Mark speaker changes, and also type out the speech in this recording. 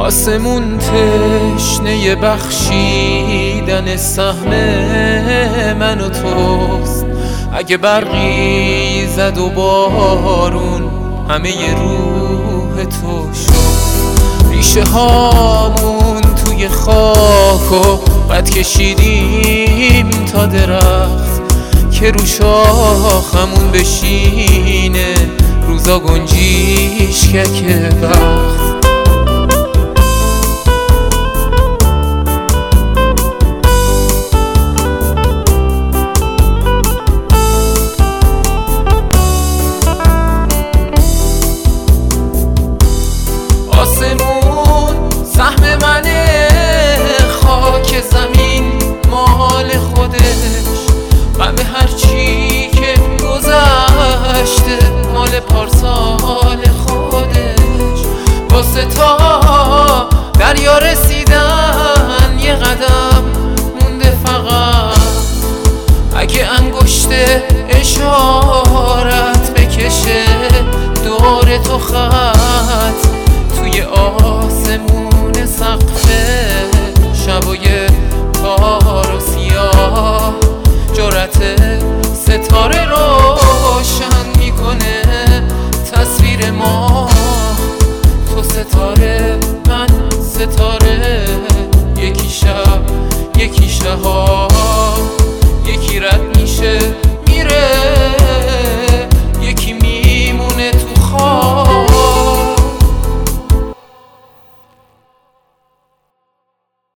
Speaker 1: آسمون تشنه بخشیدن سهم من و توست. اگه برقی زد و بارون همه روح تو شد. ریشه هامون توی خاک و قد کشیدیم تا درخت که رو شاخمون بشینه روزا گنجیشکک بخت. آسمون سهم منه، خاک زمین مال خودش، غم هرچی که گذشته مال پارسال خودش. واسه تا دریا رسیدن یه قدم مونده فقط. اگه انگشت اشارت بکشه دور تو خط توی آسمون سقف شبای تار و سیاه، جرأت ستاره روشن میکنه تصویر ما. تو ستاره من ستاره، یکی شب یکی شهاب، یکی رد میشه